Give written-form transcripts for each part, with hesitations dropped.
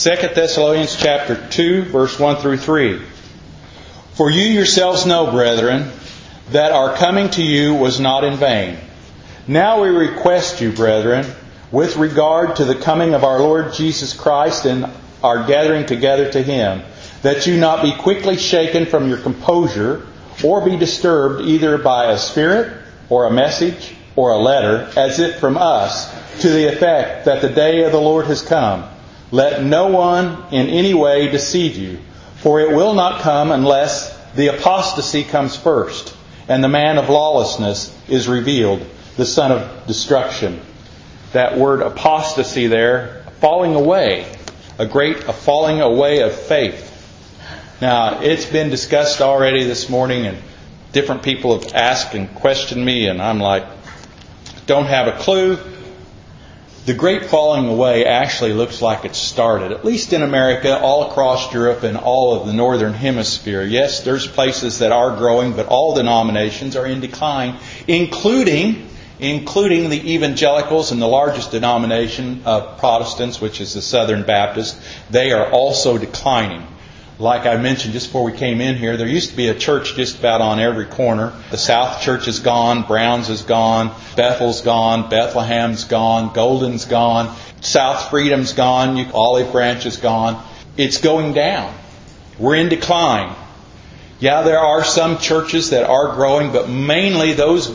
2 Thessalonians chapter 2, verse 1 through 3. For you yourselves know, brethren, that our coming to you was not in vain. Now we request you, brethren, with regard to the coming of our Lord Jesus Christ and our gathering together to Him, that you not be quickly shaken from your composure, or be disturbed either by a spirit, or a message, or a letter, as if from us, to the effect that the day of the Lord has come. Let no one in any way deceive you, for it will not come unless the apostasy comes first, and the man of lawlessness is revealed, the son of destruction. That word apostasy there, falling away, a falling away of faith. Now, it's been discussed already this morning, and different people have asked and questioned me, and I'm like, don't have a clue. The great falling away actually looks like it started, at least in America, all across Europe and all of the northern hemisphere. Yes, there's places that are growing, but all denominations are in decline, including the evangelicals and the largest denomination of Protestants, which is the Southern Baptist. They are also declining. Like I mentioned just before we came in here, there used to be a church just about on every corner. The South Church is gone, Brown's is gone, Bethel's gone, Bethlehem's gone, Golden's gone, South Freedom's gone, Olive Branch is gone. It's going down. We're in decline. Yeah, there are some churches that are growing, but mainly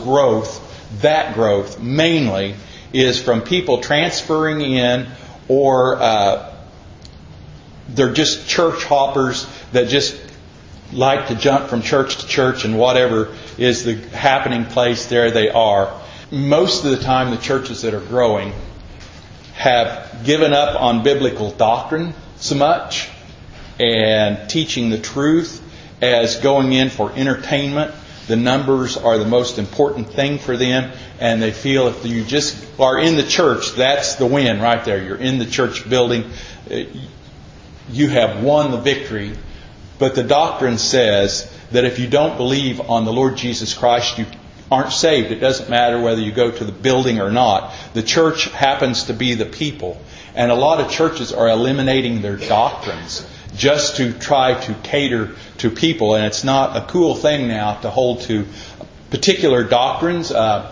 that growth mainly is from people transferring in, or they're just church hoppers that just like to jump from church to church, and whatever is the happening place, there they are. Most of the time, the churches that are growing have given up on biblical doctrine so much and teaching the truth as going in for entertainment. The numbers are the most important thing for them, and they feel if you just are in the church, that's the win right there. You're in the church building. You have won the victory. But the doctrine says that if you don't believe on the Lord Jesus Christ, you aren't saved. It doesn't matter whether you go to the building or not. The church happens to be the people. And a lot of churches are eliminating their doctrines just to try to cater to people. And it's not a cool thing now to hold to particular doctrines.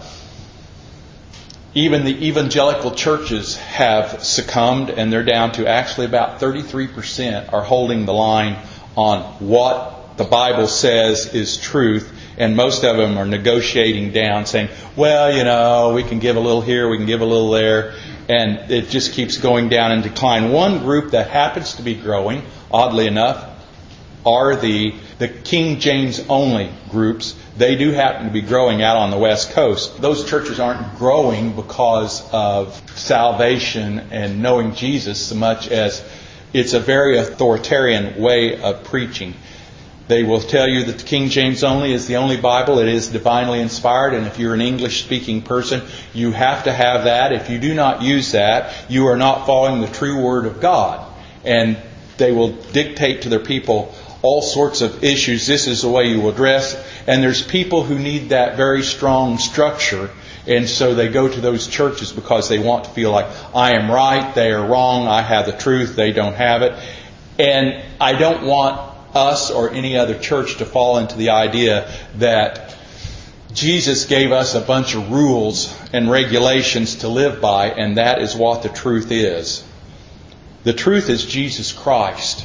Even the evangelical churches have succumbed, and they're down to actually about 33% are holding the line on what the Bible says is truth. And most of them are negotiating down, saying, well, we can give a little here, we can give a little there. And it just keeps going down in decline. One group that happens to be growing, oddly enough, are the King James only groups. They do happen to be growing out on the West Coast. Those churches aren't growing because of salvation and knowing Jesus so much as it's a very authoritarian way of preaching. They will tell you that the King James only is the only Bible. It is divinely inspired, and if you're an English-speaking person, you have to have that. If you do not use that, you are not following the true Word of God. And they will dictate to their people all sorts of issues. This is the way you will dress. And there's people who need that very strong structure. And so they go to those churches because they want to feel like, I am right, they are wrong, I have the truth, they don't have it. And I don't want us or any other church to fall into the idea that Jesus gave us a bunch of rules and regulations to live by, and that is what the truth is. The truth is Jesus Christ.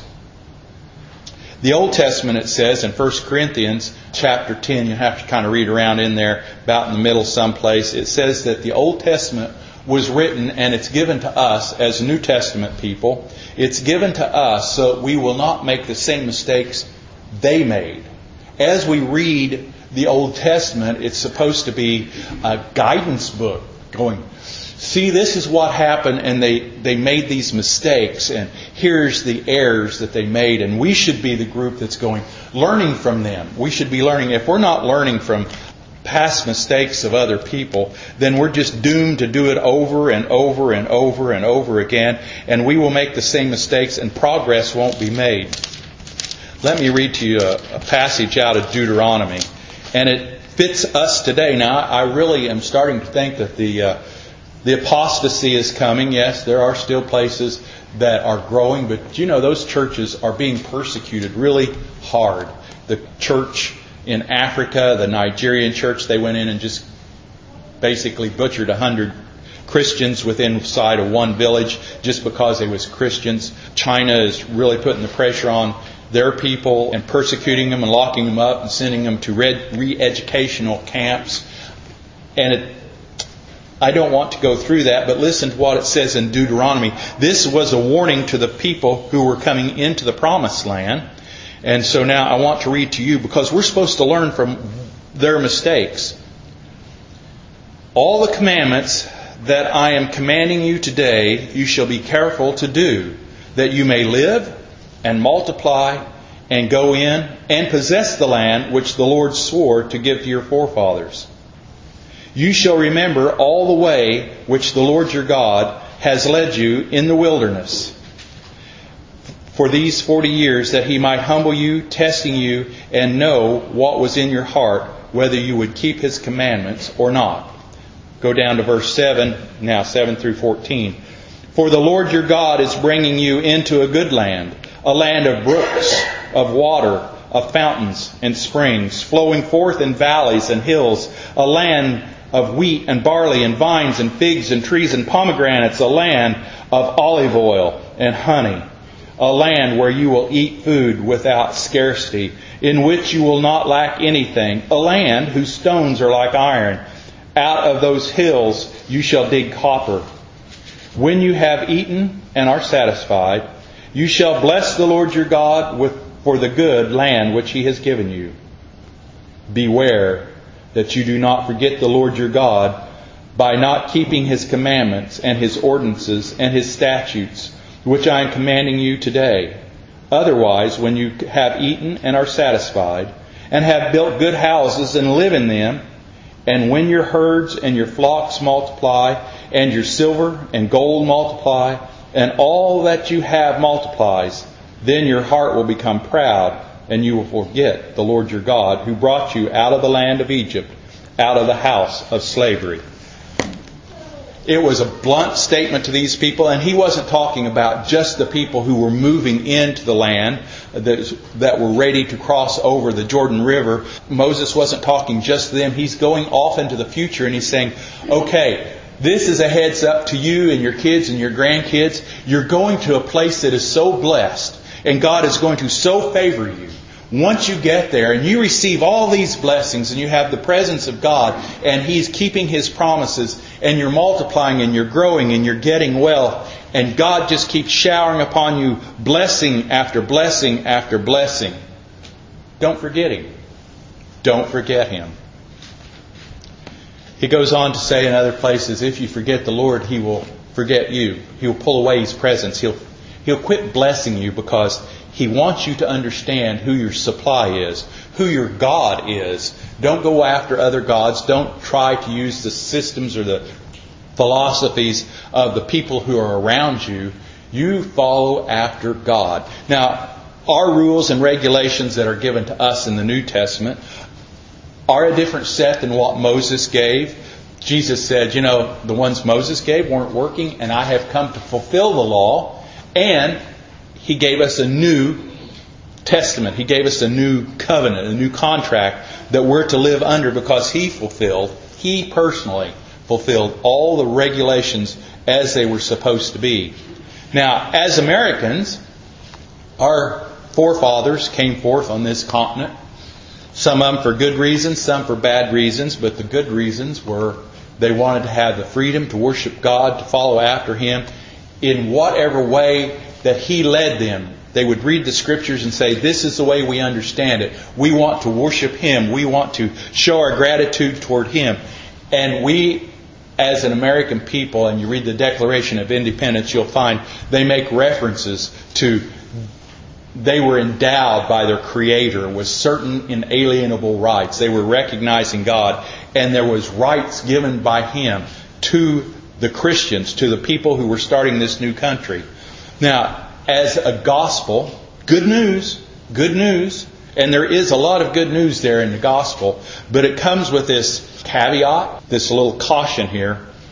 The Old Testament, it says in 1 Corinthians chapter 10, you have to kind of read around in there, about in the middle someplace. It says that the Old Testament was written, and it's given to us as New Testament people. It's given to us so that we will not make the same mistakes they made. As we read the Old Testament, it's supposed to be a guidance book going, see, this is what happened, and they made these mistakes, and here's the errors that they made. And we should be the group that's learning from them. We should be learning. If we're not learning from past mistakes of other people, then we're just doomed to do it over and over and over and over again, and we will make the same mistakes, and progress won't be made. Let me read to you a passage out of Deuteronomy, and it fits us today. Now, I really am starting to think that the The apostasy is coming. Yes, there are still places that are growing, but those churches are being persecuted really hard. The church in Africa, the Nigerian church, they went in and just basically butchered 100 Christians within sight of one village just because they was Christians. China is really putting the pressure on their people and persecuting them and locking them up and sending them to re-educational camps. And I don't want to go through that, but listen to what it says in Deuteronomy. This was a warning to the people who were coming into the promised land. And so now I want to read to you, because we're supposed to learn from their mistakes. All the commandments that I am commanding you today, you shall be careful to do, that you may live and multiply and go in and possess the land which the Lord swore to give to your forefathers. You shall remember all the way which the Lord your God has led you in the wilderness for these 40 years, that He might humble you, testing you, and know what was in your heart, whether you would keep His commandments or not. Go down to verse 7, now 7 through 14. For the Lord your God is bringing you into a good land, a land of brooks, of water, of fountains and springs, flowing forth in valleys and hills, a land of wheat and barley and vines and figs and trees and pomegranates, a land of olive oil and honey, a land where you will eat food without scarcity, in which you will not lack anything, a land whose stones are like iron. Out of those hills you shall dig copper. When you have eaten and are satisfied, you shall bless the Lord your God for the good land which He has given you. Beware that you do not forget the Lord your God by not keeping His commandments and His ordinances and His statutes, which I am commanding you today. Otherwise, when you have eaten and are satisfied, and have built good houses and live in them, and when your herds and your flocks multiply, and your silver and gold multiply, and all that you have multiplies, then your heart will become proud, and you will forget the Lord your God, who brought you out of the land of Egypt, out of the house of slavery. It was a blunt statement to these people, and He wasn't talking about just the people who were moving into the land that were ready to cross over the Jordan River. Moses wasn't talking just to them. He's going off into the future, and He's saying, okay, this is a heads up to you and your kids and your grandkids. You're going to a place that is so blessed, and God is going to so favor you. Once you get there and you receive all these blessings and you have the presence of God and He's keeping His promises and you're multiplying and you're growing and you're getting wealth and God just keeps showering upon you blessing after blessing after blessing, don't forget Him. Don't forget Him. He goes on to say in other places, if you forget the Lord, He will forget you. He will pull away His presence. He'll quit blessing you because He wants you to understand who your supply is, who your God is. Don't go after other gods. Don't try to use the systems or the philosophies of the people who are around you. You follow after God. Now, our rules and regulations that are given to us in the New Testament are a different set than what Moses gave. Jesus said, the ones Moses gave weren't working, and I have come to fulfill the law. And He gave us a new testament. He gave us a new covenant, a new contract that we're to live under because He personally fulfilled all the regulations as they were supposed to be. Now, as Americans, our forefathers came forth on this continent. Some of them for good reasons, some for bad reasons, but the good reasons were they wanted to have the freedom to worship God, to follow after Him in whatever way that He led them. They would read the Scriptures and say, this is the way we understand it. We want to worship Him. We want to show our gratitude toward Him. And we, as an American people, and you read the Declaration of Independence, you'll find they make references to they were endowed by their Creator with certain inalienable rights. They were recognizing God, and there was rights given by Him to the Christians, to the people who were starting this new country. Now, as a gospel, good news, and there is a lot of good news there in the gospel, but it comes with this caveat, this little caution here.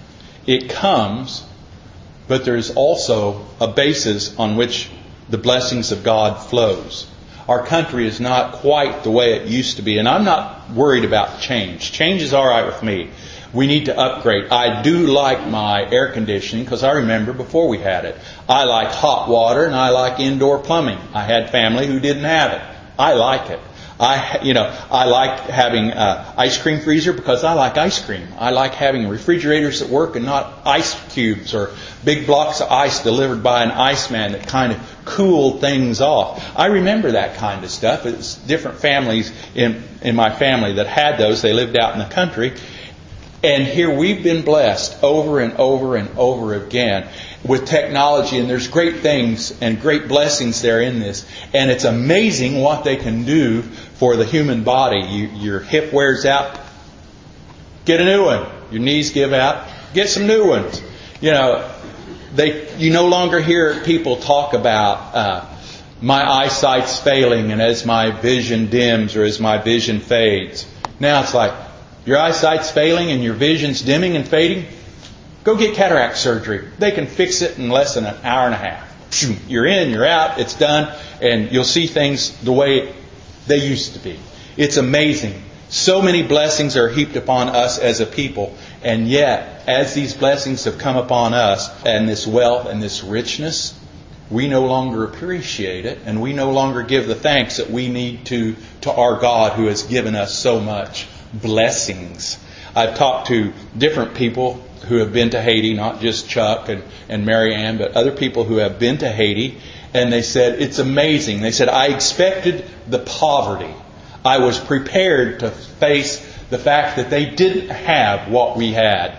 It comes, but there's also a basis on which the blessings of God flows. Our country is not quite the way it used to be, and I'm not worried about change. Change is all right with me. We need to upgrade. I do like my air conditioning because I remember before we had it. I like hot water and I like indoor plumbing. I had family who didn't have it. I like it. I like having an ice cream freezer because I like ice cream. I like having refrigerators at work and not ice cubes or big blocks of ice delivered by an iceman that kind of cool things off. I remember that kind of stuff. It's different families in my family that had those. They lived out in the country. And here we've been blessed over and over and over again with technology, and there's great things and great blessings there in this. And it's amazing what they can do for the human body. Your hip wears out, get a new one. Your knees give out, get some new ones. You no longer hear people talk about my eyesight's failing and as my vision dims or as my vision fades. Now it's like, your eyesight's failing and your vision's dimming and fading? Go get cataract surgery. They can fix it in less than an hour and a half. You're in, you're out, it's done, and you'll see things the way they used to be. It's amazing. So many blessings are heaped upon us as a people, and yet, as these blessings have come upon us, and this wealth and this richness, we no longer appreciate it, and we no longer give the thanks that we need to our God who has given us so much blessings. I've talked to different people who have been to Haiti, not just Chuck and Mary Ann, but other people who have been to Haiti, and they said, it's amazing. They said, I expected the poverty. I was prepared to face the fact that they didn't have what we had.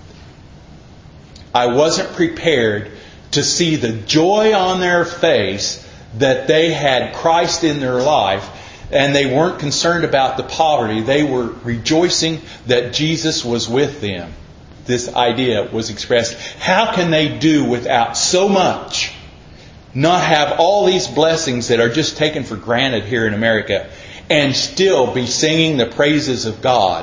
I wasn't prepared to see the joy on their face that they had Christ in their life. And they weren't concerned about the poverty. They were rejoicing that Jesus was with them. This idea was expressed. How can they do without so much, not have all these blessings that are just taken for granted here in America, and still be singing the praises of God?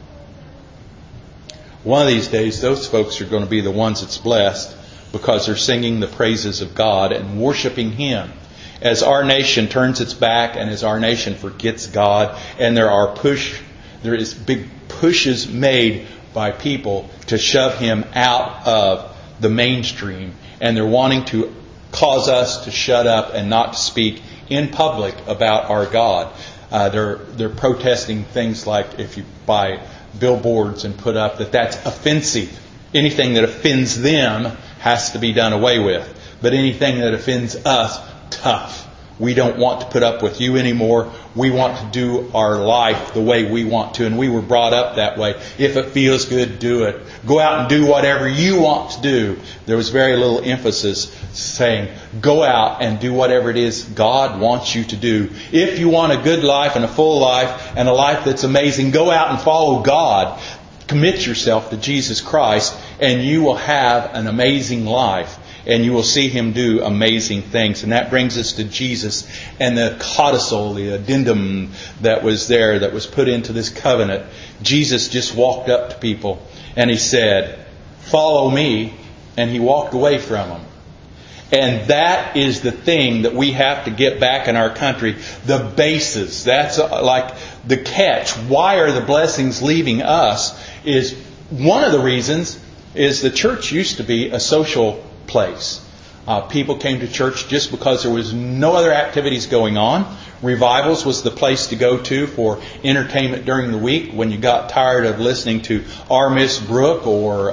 One of these days, those folks are going to be the ones that's blessed because they're singing the praises of God and worshiping Him. As our nation turns its back and as our nation forgets God, and there is big pushes made by people to shove Him out of the mainstream, and they're wanting to cause us to shut up and not to speak in public about our God. They're protesting things like if you buy billboards and put up that's offensive. Anything that offends them has to be done away with. But anything that offends us, tough. We don't want to put up with you anymore. We want to do our life the way we want to. And we were brought up that way. If it feels good, do it. Go out and do whatever you want to do. There was very little emphasis saying, go out and do whatever it is God wants you to do. If you want a good life and a full life and a life that's amazing, go out and follow God. Commit yourself to Jesus Christ and you will have an amazing life. And you will see Him do amazing things. And that brings us to Jesus and the codicil, the addendum that was there, that was put into this covenant. Jesus just walked up to people and He said, follow me. And He walked away from them. And that is the thing that we have to get back in our country. The basis. That's like the catch. Why are the blessings leaving us? Is one of the reasons is the church used to be a social place. People came to church just because there was no other activities going on. Revivals was the place to go to for entertainment during the week when you got tired of listening to Our Miss Brooke or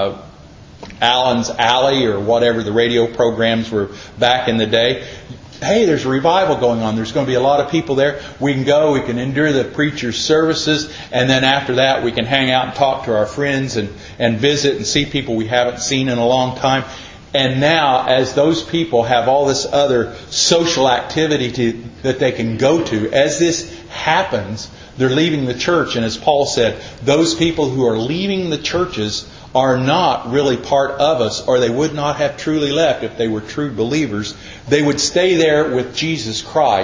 Allen's Alley or whatever the radio programs were back in the day. Hey, there's a revival going on. There's going to be a lot of people there. We can go. We can endure the preacher's services. And then after that, we can hang out and talk to our friends and visit and see people we haven't seen in a long time. And now, as those people have all this other social activity that they can go to, as this happens, they're leaving the church. And as Paul said, those people who are leaving the churches are not really part of us, or they would not have truly left if they were true believers. They would stay there with Jesus Christ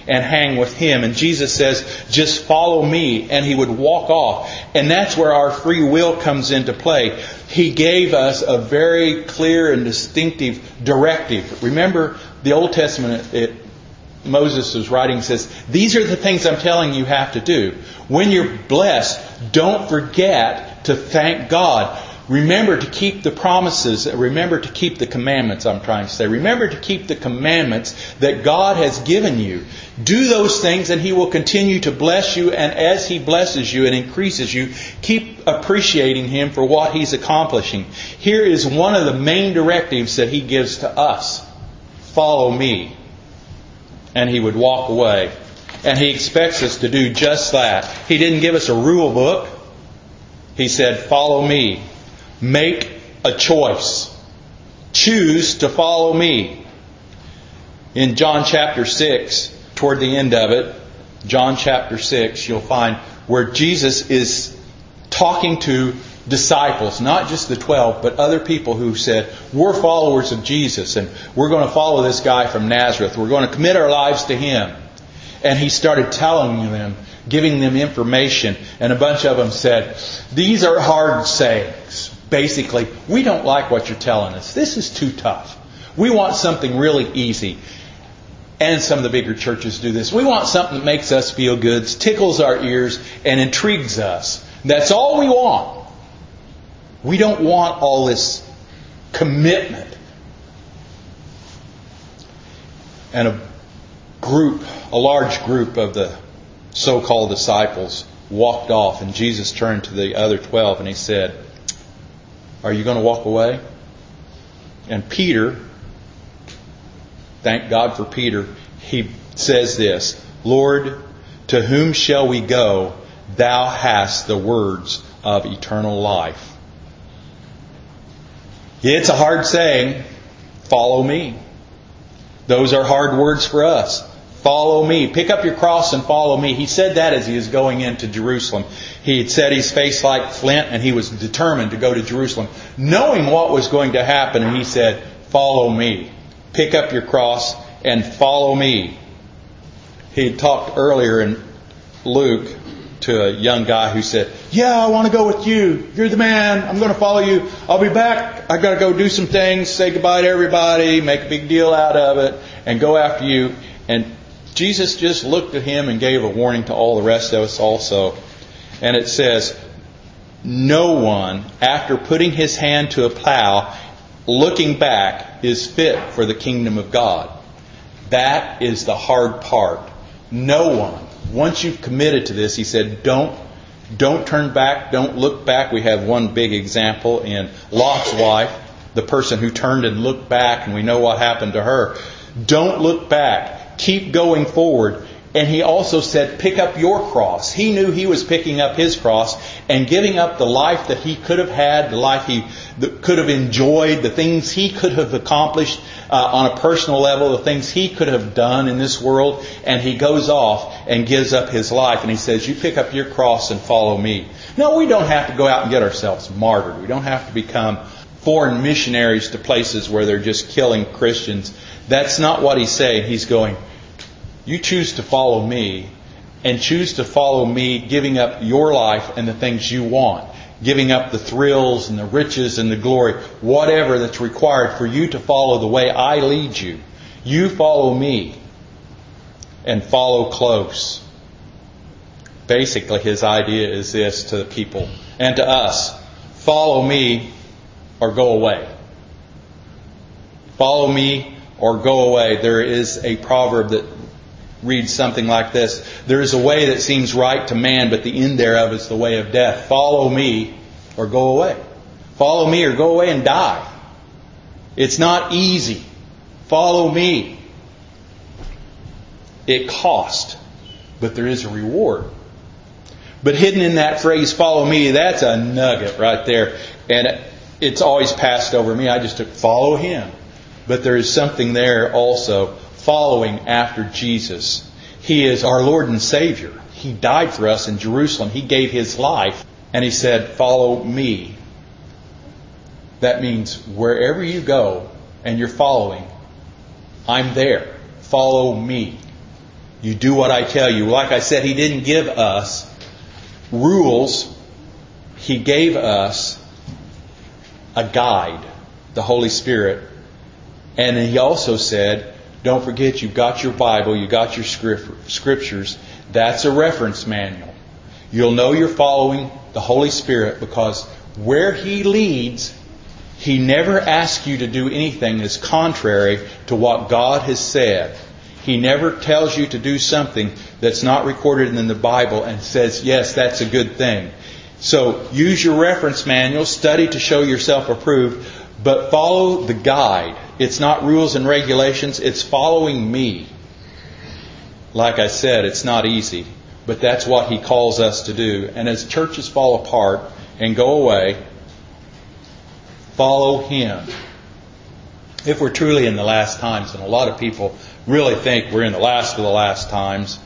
and hang with Him. And Jesus says, just follow me. And He would walk off. And that's where our free will comes into play. He gave us a very clear and distinctive directive. Remember, the Old Testament, Moses was writing, says, these are the things I'm telling you have to do. When you're blessed, don't forget to thank God. Remember to keep the promises. Remember to keep the commandments, I'm trying to say. Remember to keep the commandments that God has given you. Do those things and He will continue to bless you. And as He blesses you and increases you, keep appreciating Him for what He's accomplishing. Here is one of the main directives that He gives to us. Follow me. And He would walk away. And He expects us to do just that. He didn't give us a rule book. He said, follow me. Make a choice. Choose to follow me. In John chapter 6, toward the end of it, John chapter 6, you'll find where Jesus is talking to disciples, not just the 12, but other people who said, we're followers of Jesus and we're going to follow this guy from Nazareth. We're going to commit our lives to Him. And He started telling them, giving them information, and a bunch of them said, these are hard sayings. Basically, we don't like what you're telling us. This is too tough. We want something really easy. And some of the bigger churches do this. We want something that makes us feel good, tickles our ears, and intrigues us. That's all we want. We don't want all this commitment. And a large group of the so-called disciples walked off, and Jesus turned to the other 12 and He said, are you going to walk away? And Peter, thank God for Peter, he says this, Lord, to whom shall we go? Thou hast the words of eternal life. It's a hard saying, follow me. Those are hard words for us. Follow me. Pick up your cross and follow me. He said that as He was going into Jerusalem. He had set His face like flint and He was determined to go to Jerusalem, knowing what was going to happen. And He said, follow me. Pick up your cross and follow me. He talked earlier in Luke to a young guy who said, yeah, I want to go with you. You're the man. I'm going to follow you. I'll be back. I've got to go do some things, say goodbye to everybody, make a big deal out of it, and go after you. And Jesus just looked at him and gave a warning to all the rest of us also. And it says, no one, after putting his hand to a plow, looking back, is fit for the kingdom of God. That is the hard part. No one. Once you've committed to this, He said, don't turn back, don't look back. We have one big example in Lot's wife, the person who turned and looked back, and we know what happened to her. Don't look back. Keep going forward. And He also said, pick up your cross. He knew he was picking up his cross and giving up the life that he could have had, the life he could have enjoyed, the things he could have accomplished on a personal level, the things he could have done in this world. And He goes off and gives up His life. And He says, you pick up your cross and follow me. No, we don't have to go out and get ourselves martyred. We don't have to become foreign missionaries to places where they're just killing Christians. That's not what He's saying. He's going, you choose to follow me, and choose to follow me giving up your life and the things you want. Giving up the thrills and the riches and the glory, whatever that's required for you to follow the way I lead you. You follow me and follow close. Basically, His idea is this to the people and to us. Follow me or go away. Follow me or go away. There is a proverb that reads something like this. There is a way that seems right to man, but the end thereof is the way of death. Follow me or go away. Follow me or go away and die. It's not easy. Follow me. It costs, but there is a reward. But hidden in that phrase, follow me, that's a nugget right there. And it's always passed over me. I just took follow Him. But there is something there also, following after Jesus. He is our Lord and Savior. He died for us in Jerusalem. He gave His life. And He said, follow me. That means wherever you go and you're following, I'm there. Follow me. You do what I tell you. Like I said, He didn't give us rules. He gave us a guide, the Holy Spirit. And He also said, don't forget, you've got your Bible, you've got your scriptures. That's a reference manual. You'll know you're following the Holy Spirit because where He leads, He never asks you to do anything that's contrary to what God has said. He never tells you to do something that's not recorded in the Bible and says, yes, that's a good thing. So use your reference manual, study to show yourself approved, but follow the guide. It's not rules and regulations, it's following me. Like I said, it's not easy, but that's what He calls us to do. And as churches fall apart and go away, follow Him. If we're truly in the last times, and a lot of people really think we're in the last of the last times,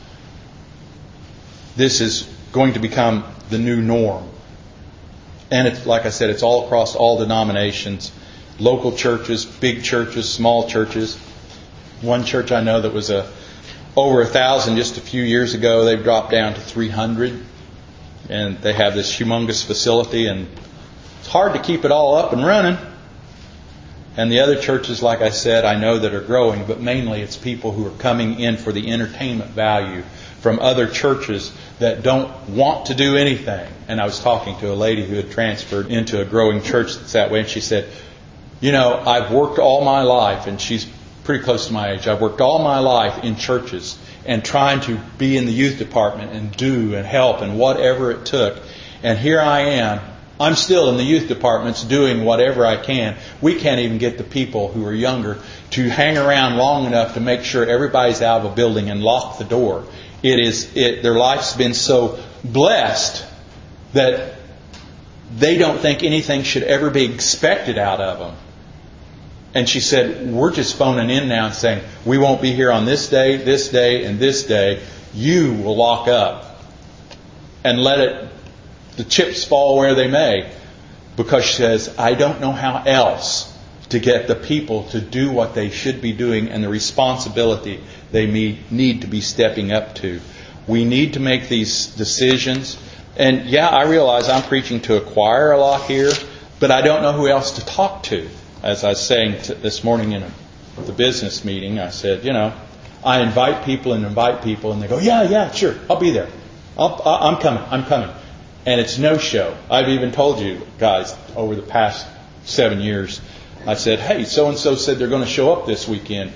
this is going to become the new norm. And it's, like I said, it's all across all denominations. Local churches, big churches, small churches. One church I know that was over 1,000 just a few years ago, they've dropped down to 300. And they have this humongous facility, and it's hard to keep it all up and running. And the other churches, like I said, I know that are growing, but mainly it's people who are coming in for the entertainment value from other churches that don't want to do anything. And I was talking to a lady who had transferred into a growing church that's that way, and she said, you know, I've worked all my life, and she's pretty close to my age, I've worked all my life in churches and trying to be in the youth department and do and help and whatever it took. And here I am. I'm still in the youth departments doing whatever I can. We can't even get the people who are younger to hang around long enough to make sure everybody's out of a building and lock the door. Their life's been so blessed that they don't think anything should ever be expected out of them. And she said, we're just phoning in now and saying, we won't be here on this day, and this day. You will lock up and let the chips fall where they may. Because she says, I don't know how else to get the people to do what they should be doing and the responsibility they need to be stepping up to. We need to make these decisions. And yeah, I realize I'm preaching to a choir a lot here, but I don't know who else to talk to. As I was saying this morning in the business meeting, I said, you know, I invite people, and they go, yeah, sure, I'll be there. I'm coming. And it's no show. I've even told you guys over the past 7 years, I said, hey, so-and-so said they're going to show up this weekend.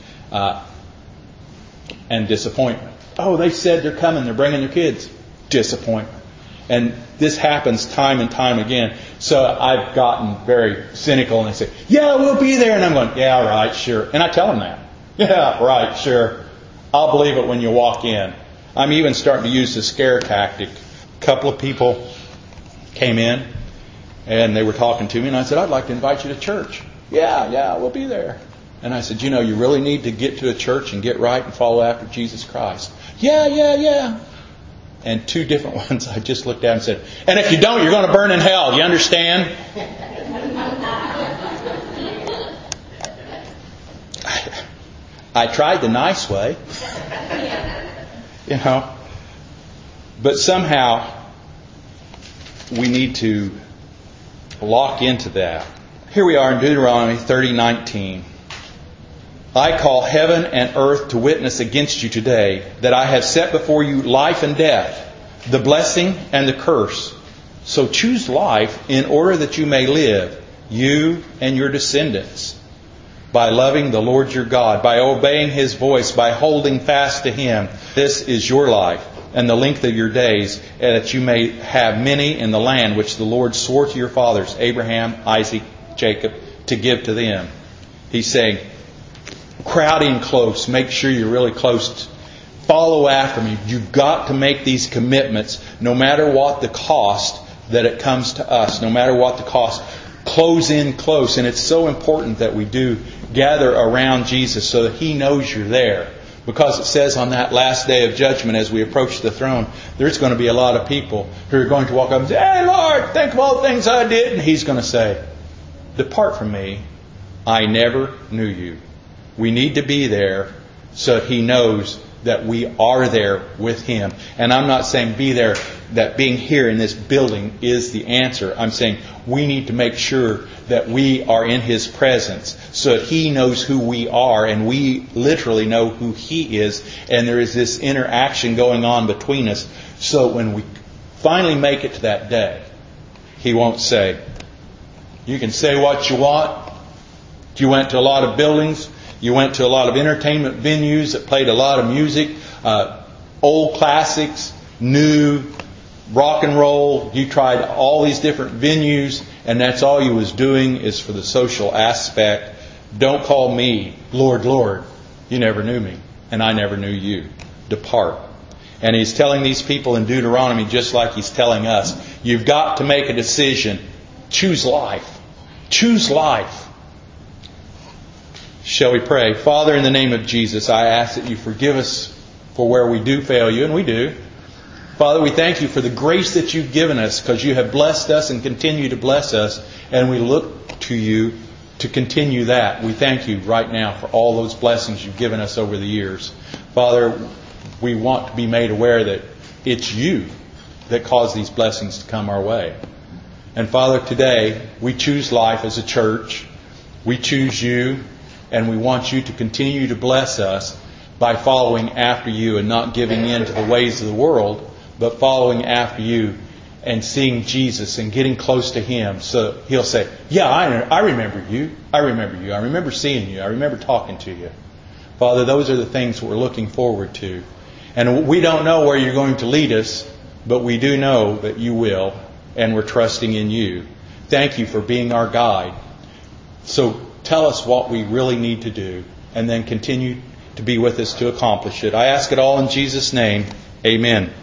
And disappointment. Oh, they said they're coming, they're bringing their kids. Disappointment. And this happens time and time again. So I've gotten very cynical, and they say, yeah, we'll be there. And I'm going, yeah, right, sure. And I tell them that. Yeah, right, sure. I'll believe it when you walk in. I'm even starting to use the scare tactic. A couple of people came in, and they were talking to me, and I said, I'd like to invite you to church. Yeah, we'll be there. And I said, you know, you really need to get to a church and get right and follow after Jesus Christ. Yeah. And 2 different ones I just looked at and said, and if you don't, you're going to burn in hell. You understand? I tried the nice way. You know. But somehow we need to lock into that. Here we are in Deuteronomy 30:19. I call heaven and earth to witness against you today that I have set before you life and death, the blessing and the curse. So choose life in order that you may live, you and your descendants, by loving the Lord your God, by obeying His voice, by holding fast to Him. This is your life and the length of your days, and that you may have many in the land which the Lord swore to your fathers, Abraham, Isaac, Jacob, to give to them. He's saying, crowd in close. Make sure you're really close. Follow after me. You've got to make these commitments no matter what the cost that it comes to us. No matter what the cost. Close in close. And it's so important that we do gather around Jesus so that He knows you're there. Because it says on that last day of judgment as we approach the throne, there's going to be a lot of people who are going to walk up and say, hey Lord, think of all the things I did. And He's going to say, depart from me. I never knew you. We need to be there so that He knows that we are there with Him. And I'm not saying be there, that being here in this building is the answer. I'm saying we need to make sure that we are in His presence so that He knows who we are and we literally know who He is. And there is this interaction going on between us. So when we finally make it to that day, He won't say, you can say what you want. You went to a lot of buildings. You went to a lot of entertainment venues that played a lot of music, old classics, new, rock and roll. You tried all these different venues, and that's all you was doing is for the social aspect. Don't call me Lord, Lord. You never knew me, and I never knew you. Depart. And He's telling these people in Deuteronomy, just like He's telling us, you've got to make a decision. Choose life. Choose life. Shall we pray? Father, in the name of Jesus, I ask that You forgive us for where we do fail You, and we do. Father, we thank You for the grace that You've given us, because You have blessed us and continue to bless us, and we look to You to continue that. We thank You right now for all those blessings You've given us over the years. Father, we want to be made aware that it's You that caused these blessings to come our way. And Father, today we choose life as a church. We choose You. And we want You to continue to bless us by following after You and not giving in to the ways of the world, but following after You and seeing Jesus and getting close to Him. So He'll say, yeah, I remember You. I remember You. I remember seeing You. I remember talking to You. Father, those are the things we're looking forward to. And we don't know where You're going to lead us, but we do know that You will, and we're trusting in You. Thank You for being our guide. So tell us what we really need to do, and then continue to be with us to accomplish it. I ask it all in Jesus' name. Amen.